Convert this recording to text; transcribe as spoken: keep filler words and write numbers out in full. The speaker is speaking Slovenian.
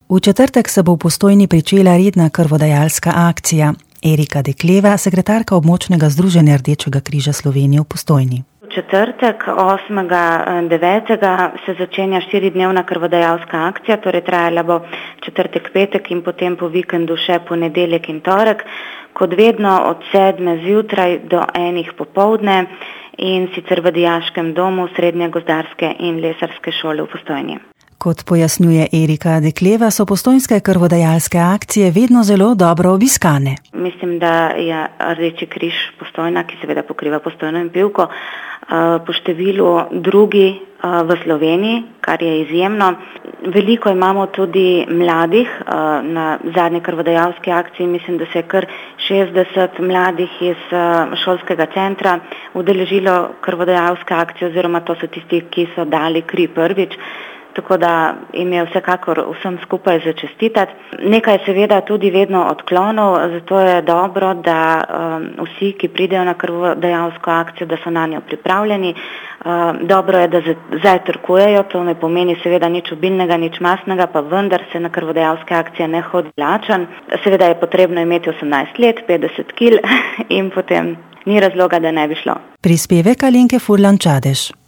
V četrtek se bo v Postojni pričela redna krvodajalska akcija. Erika Dekleva, sekretarka območnega združenja Rdečega križa Slovenije v Postojni. V četrtek, osmega devetega se začenja štiridnevna krvodajalska akcija, torej trajala bo četrtek, petek in potem po vikendu še ponedeljek in torek, kot vedno od sedme zjutraj do enih popoldne in sicer v Dijaškem domu Srednje gozdarske in lesarske šole v Postojni. Kot pojasnjuje Erika Dekleva, so postojnske krvodajalske akcije vedno zelo dobro obiskane. Mislim, da je Rdeči križ Postojna, ki seveda pokriva Postojno in Pivko, po številu drugi v Sloveniji, kar je izjemno. Veliko imamo tudi mladih na zadnji krvodajalski akciji. Mislim, da se je kar šestdeset mladih iz šolskega centra udeležilo krvodajalske akcije, oziroma to so tisti, ki so dali kri prvič. Tako da jim je vsekakor vsem skupaj za čestitati. Nekaj je seveda tudi vedno odklonov, zato je dobro, da um, vsi, ki pridejo na krvodajalsko akcijo, da so na njo pripravljeni. Um, dobro je, da zajtrkujejo, to ne pomeni seveda nič obilnega, nič masnega, pa vendar se na krvodajalske akcije ne hodi lačen. Seveda je potrebno imeti osemnajst let, petdeset kil in potem ni razloga, da ne bi šlo. Prispevek Alenke Furlan Čadež.